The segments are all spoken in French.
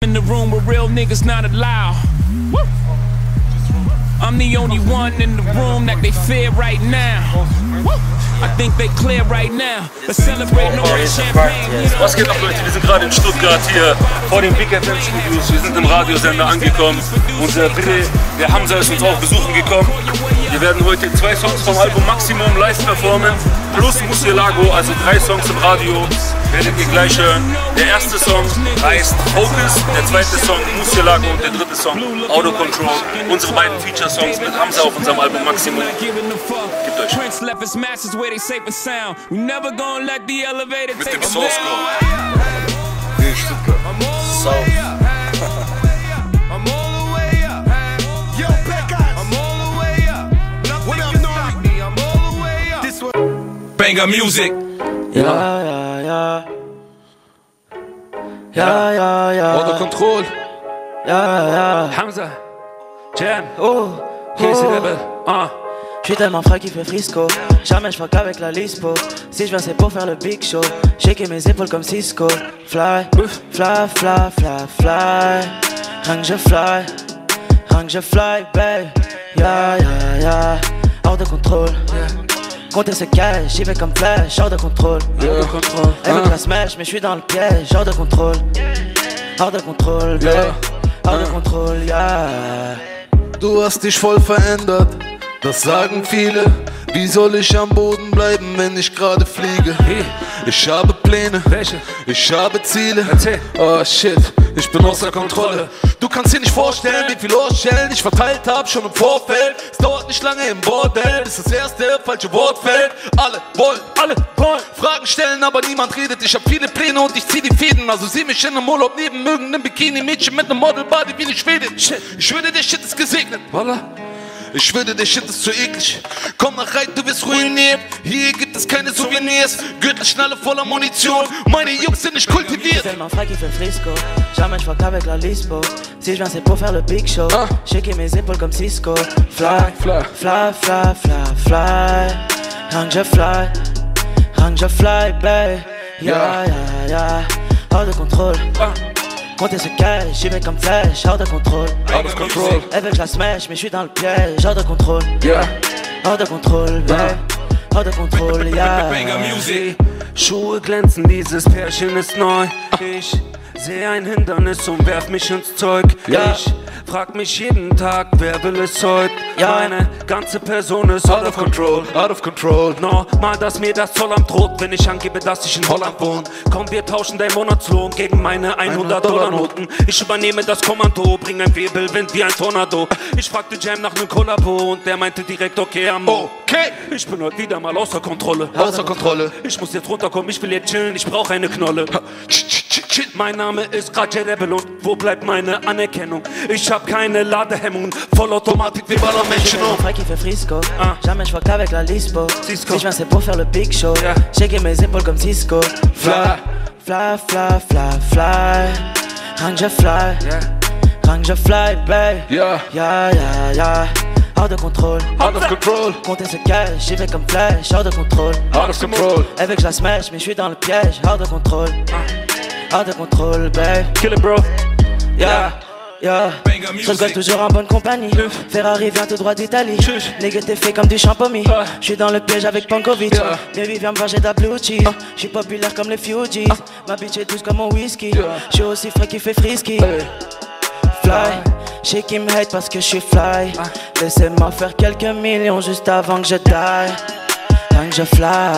in the room where real niggas not allowed. Woo. I'm the only one in the room that they fear right now. Woo. I think they clear right now. Let's celebrate no red champagne. Was geht ab, Leute? Wir sind gerade in Stuttgart hier vor den Big FM Studios. Wir sind im Radiosender angekommen. Unser Bre, der Hamza, ist uns auch besuchen gekommen. Wir werden heute 2 Songs vom Album Maximum live performen. Plus Musielago, also 3 Songs im Radio. Werdet ihr gleich hören. Der erste Song heißt Focus, der zweite Song Musielago und der dritte Song Auto Control. Unsere beiden Feature-Songs mit Hamza auf unserem Album Maximum. Gebt euch. Mit dem Source Code. Hier in Stuttgart. So. Banger Music. Ja. Auto Control. Ja. Hamza. Jam. Casey Rebel. J'suis tellement frais qui fait Frisco. Jamais j'fuck avec la Lispo. Si j'viens c'est pour faire le big show. Shaker mes épaules comme Cisco. Fly. Rien que je fly, babe. Yeah. Hors de contrôle. Compter ce cash, j'y vais comme flash. Hors de contrôle. Elle veut que la smash, mais j'suis dans le piège. Hors de contrôle, babe. Hors de contrôle, yeah. Du hast dich voll verändert, das sagen viele. Wie soll ich am Boden bleiben, wenn ich gerade fliege? Ich habe Pläne, ich habe Ziele. Oh shit, ich bin außer Kontrolle. Du kannst dir nicht vorstellen, wie viel Ohrstellen ich verteilt hab schon im Vorfeld. Es dauert nicht lange im Bordell, bis das erste falsche Wort fällt. Alle wollen Fragen stellen, aber niemand redet. Ich hab viele Pläne und ich zieh die Fäden. Also sieh mich in einem Urlaub neben irgendeinem Bikini-Mädchen mit einem Model-Body wie die Schwedin. Ich würde, der Shit ist gesegnet. Ich würde, der Shit ist zu eklig. Komm nach rein, du wirst ruiniert. Hier gibt es keine Souvenirs. Gürtelschnalle voller Munition. Meine Jungs sind nicht kultiviert. Je suis tellement frais qui fait Frisco. Jamais j'fuck avec la Lispo. Si j'viens c'est pour faire le big show. Shaker mes épaules comme Cisco. Fly. Rien que je fly, babe. Yeah. Hors de contrôle. Compter ce cash, j'y vais comme flash, hors de contrôle. Elle veut que je la smash, mais j'suis dans le piège, hors de contrôle. Hors de contrôle, babe. Hors de contrôle, yeah. Schuhe glänzen, dieses Pärchen ist neu. Ich seh ein Hindernis und werf mich ins Zeug. Ich frag mich jeden Tag, wer will es heute? Meine ganze Person ist out of control. Normal, dass mir das Zoll am droht, wenn ich angebe, dass ich in Holland wohne. Komm, wir tauschen dein Monatslohn gegen meine 100-Dollar-Noten. Ich übernehme das Kommando, bring ein Wirbelwind wie ein Tornado. Ich fragte Jam nach nem Kollabo und der meinte direkt okay, Ich bin heute wieder mal außer Kontrolle. Ich muss jetzt runterkommen, ich will jetzt chillen, ich brauch eine Knolle. Mein Name ist Raja Rebel und wo bleibt meine Anerkennung? Ich hab keine Ladehemmung, Vollautomatik wie Ballermenschen. Frère qui fait Frisco. Jamais j'fuck avec la Lispo. Si j'viens c'est pour faire le big show. Shaker mes épaules comme Cisco. Fly. Rien que je fly, babe. Yeah. Hors de contrôle. Compter ce cash, j'y vais comme flash. Hors de contrôle. Elle veut que je la smash, mais j'suis dans le piège. Hors de contrôle. Babe. Kill it, bro. Yeah. Je rigole toujours en bonne compagnie. Ferrari vient tout droit d'Italie. Nigga t'es fait comme du champomis. J'suis dans le piège avec Pankovic. Baby viens me voir, j'ai de la blue cheese. J'suis populaire comme les Fugees. Ma bitch est douce comme mon whisky. J'suis aussi frais qui fait frisky. Fly, j'sais qui me hate parce que j'suis fly. Laissez-moi faire quelques millions juste avant que je die. Rien que je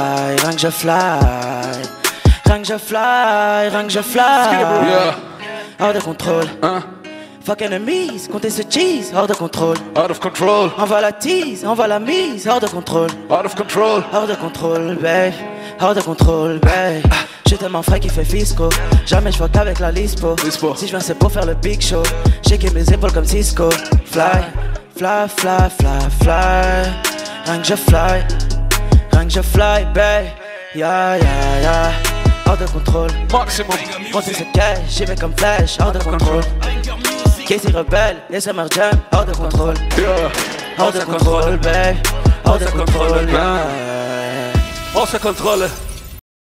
fly. Hors de contrôle. Fuck enemies, comptez ce cheese, hors de contrôle. Envoie la tease, envoie la mise, hors de contrôle. Babe. J'suis tellement frais qui fait Fisco. Jamais j'fuck avec la Lispo. Si j'viens c'est pour faire le big show. Shaker mes épaules comme Cisco. Fly. Rien que je fly, babe. Yeah. Hors de contrôle. Maximum. Comptez ce cash, j'y vais comme flash, hors de contrôle. Casey Rebel, les Summer Jam, hors de contrôle. Hors de contrôle, babe. Hors de contrôle, Außer Kontrolle.